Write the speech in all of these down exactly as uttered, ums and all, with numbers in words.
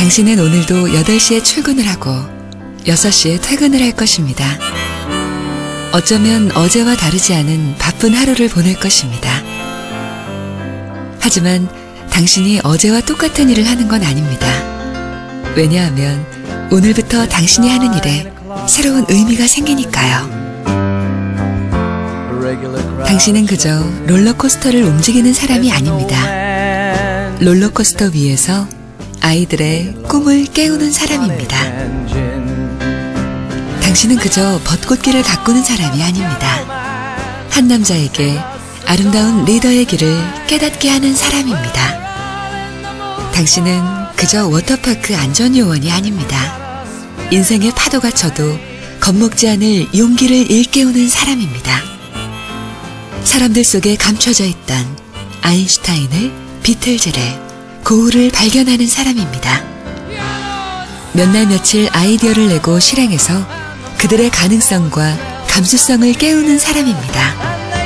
당신은 오늘도 여덟 시에 출근을 하고 여섯 시에 퇴근을 할 것입니다. 어쩌면 어제와 다르지 않은 바쁜 하루를 보낼 것입니다. 하지만 당신이 어제와 똑같은 일을 하는 건 아닙니다. 왜냐하면 오늘부터 당신이 하는 일에 새로운 의미가 생기니까요. 당신은 그저 롤러코스터를 움직이는 사람이 아닙니다. 롤러코스터 위에서 아이들의 꿈을 깨우는 사람입니다. 당신은 그저 벚꽃길을 가꾸는 사람이 아닙니다. 한 남자에게 아름다운 리더의 길을 깨닫게 하는 사람입니다. 당신은 그저 워터파크 안전요원이 아닙니다. 인생의 파도가 쳐도 겁먹지 않을 용기를 일깨우는 사람입니다. 사람들 속에 감춰져 있던 아인슈타인을, 비틀즈를, 고흐를 발견하는 사람입니다. 몇 날 며칠 아이디어를 내고 실행해서 그들의 가능성과 감수성을 깨우는 사람입니다.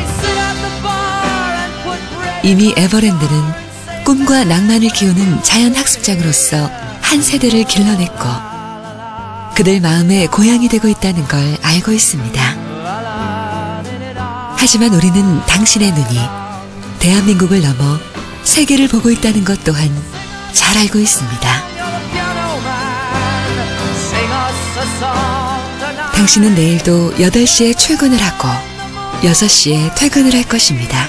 이미 에버랜드는 꿈과 낭만을 키우는 자연학습장으로서 한 세대를 길러냈고 그들 마음의 고향이 되고 있다는 걸 알고 있습니다. 하지만 우리는 당신의 눈이 대한민국을 넘어 세계를 보고 있다는 것 또한 잘 알고 있습니다. 당신은 내일도 여덟 시에 출근을 하고 여섯 시에 퇴근을 할 것입니다.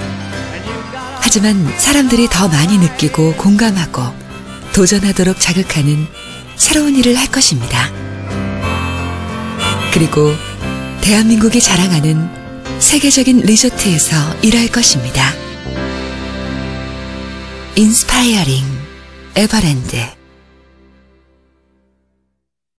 하지만 사람들이 더 많이 느끼고 공감하고 도전하도록 자극하는 새로운 일을 할 것입니다. 그리고 대한민국이 자랑하는 세계적인 리조트에서 일할 것입니다. 인스파이어링 에버랜드.